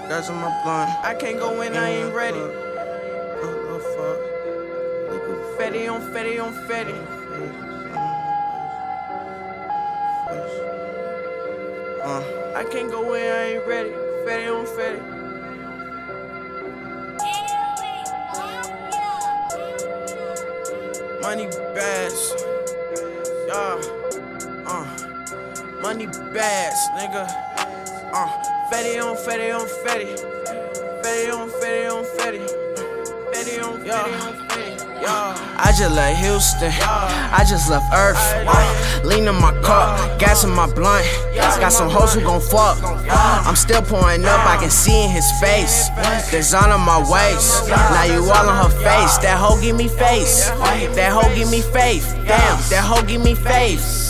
Gas on my blunt. I can't go in, I ain't ready. Fetty on Fetty on Fetty. I can't go in, I ain't ready. Fetty on Fetty. Money bags, money bags, nigga. Fetty on Fetty on Fetty. Fetty on Fetty on Fetty. Fetty on Fetty on Fetty. I just left Houston, I just left Earth. Lean in my car, gas in my blunt. Got some hoes who gon' fuck. I'm still pouring up, I can see in his face. Design on my waist, now you all on her face. That hoe give me face, that hoe give me faith. Damn, that hoe give me faith.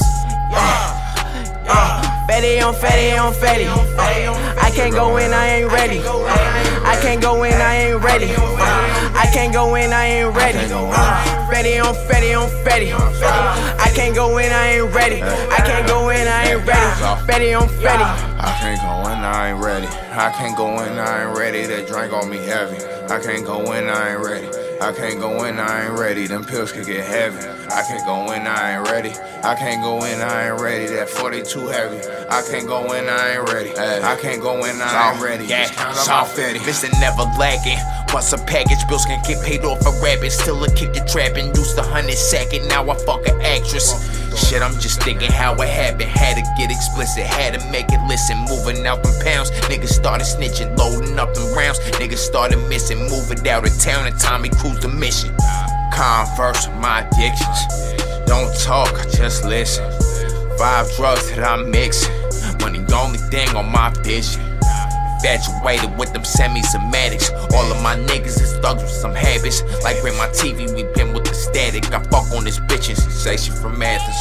Fetty on Fetty on Fetty. I can't go in, I ain't ready. I can't go in, I ain't ready. I can't go in, I ain't ready. Fetty on Fetty on Fetty. I can't go in, I ain't ready. I can't go in, I ain't ready. Fetty on Fetty. I can't go in, I ain't ready. I can't go in, I ain't ready. That drink on me heavy. I can't go in, I ain't ready. I can't go in, I ain't ready. Them pills could get heavy. I can't go in, I ain't ready. I can't go in, I ain't ready. That 42 heavy. I can't go in, I ain't ready. I can't go in, I ain't ready. Yeah, soft Fetty. Mr. Never lagging. Once a package, bills can get paid off a rabbit. Still a kick the trapping. Used to 100 second, now I fuck an actress. Shit, I'm just thinking how it happened. Had to get explicit, had to make it listen. Moving out them pounds, niggas started snitching, loading up them rounds. Niggas started missing, moving out of town, and Tommy Cruise the mission. Converse with my addictions. Don't talk, just listen. 5 drugs that I'm mixing. Money the only thing on my vision. Infatuated with them semi-somatics. All of my niggas is thugs with some habits. Like with my TV, we been with the static. I fuck on this bitches, say she from Athens.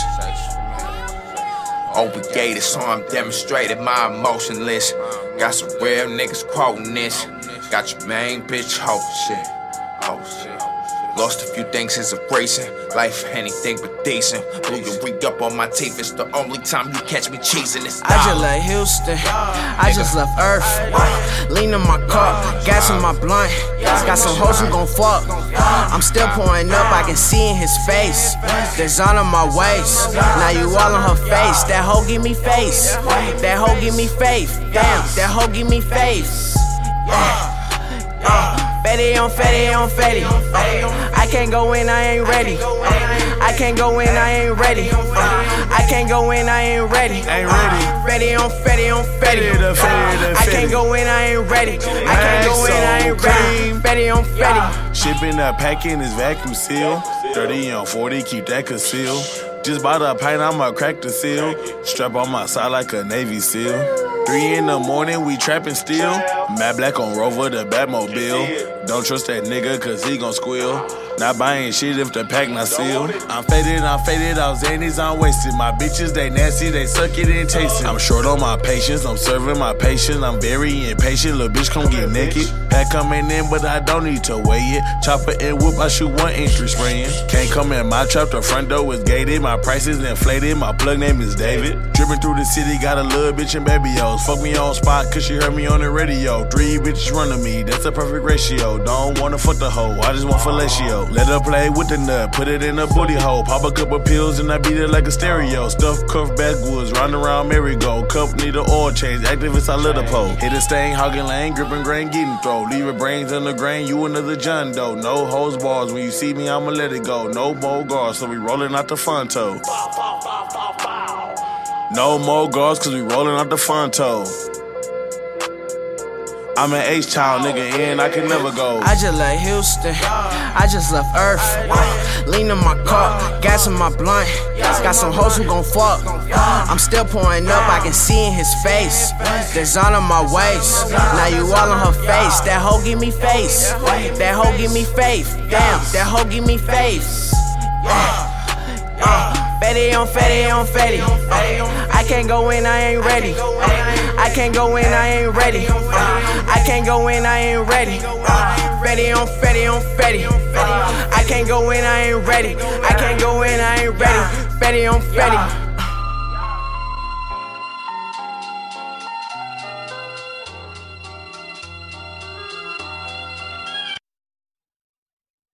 Obligated, so I'm demonstrating my emotionless. Got some real niggas quoting this. Got your main bitch, oh shit, oh shit. Lost a few things since a racing. Life anything but decent. Blew your re-up on my teeth. It's the only time you catch me cheesing this. I just left Houston, I just left Earth. Lean in my car, gas in my blunt. Got some hoes who gon' fuck. I'm still pouring up, I can see in his face. Design on my waist, now you all on her face. That hoe give me face, that hoe give me faith. Damn, that hoe give me faith. Fetty on Fetty on Fetty. I can't go in, I ain't ready. I can't go in, I ain't ready. I can't go in, I ain't ready. Fetty on Fetty on Fetty. I can't go in, I ain't ready. I can't go in, I ain't ready. Fetty on Fetty. Shipping up, packing is vacuum seal. 30 on 40, keep that concealed. Just bought a pint, I'ma crack the seal. Strap on my side like a Navy SEAL. 3 in the morning, we trapping still. Matt Black on Rover, the Batmobile. Don't trust that nigga, cause he gon' squeal. Not buying shit if the pack not sealed. I'm faded, off Xannies, I'm wasted. My bitches, they nasty, they suck it and taste it. I'm short on my patience, I'm serving my patience. I'm very impatient, little bitch come get naked. Pack coming in, but I don't need to weigh it. Chopper and whoop, I shoot 1 inch spraying. Can't come in my trap, the front door is gated. My price is inflated, my plug name is David. Dripping through the city, got a little bitch and baby O's. Fuck me on spot, cause she heard me on the radio. 3 bitches running me, that's a perfect ratio. Don't wanna fuck the hoe, I just want fellatio. Let her play with the nut, put it in a booty hole. Pop a couple pills and I beat it like a stereo. Stuff cuff backwoods, round around merry-go. Cup need an oil change, activists I let her pole. Hit a stain, hogging lane, gripping grain, getting throw. Leave your brains on the grain, you another John Doe. No hose bars, when you see me I'ma let it go. No more guards, so we rolling out the Fonto. No more guards, cause we rolling out the Fonto. I'm an H-Town nigga and I can never go. I just left Houston, I just left Earth. Lean in my car, gas in my blunt. Got some hoes who gon' fuck. I'm still pouring up, I can see in his face. Design on my waist, now you all on her face. That hoe give me face, that hoe give me faith. Damn, that hoe give me faith. Fetty on Fetty on Fetty. I can't go in, I ain't ready. I can't go in, I ain't ready. I can't go in, I ain't ready. Fetty on Fetty on Fetty. I can't go in, I ain't ready. I can't go in, I ain't ready. Fetty on Fetty.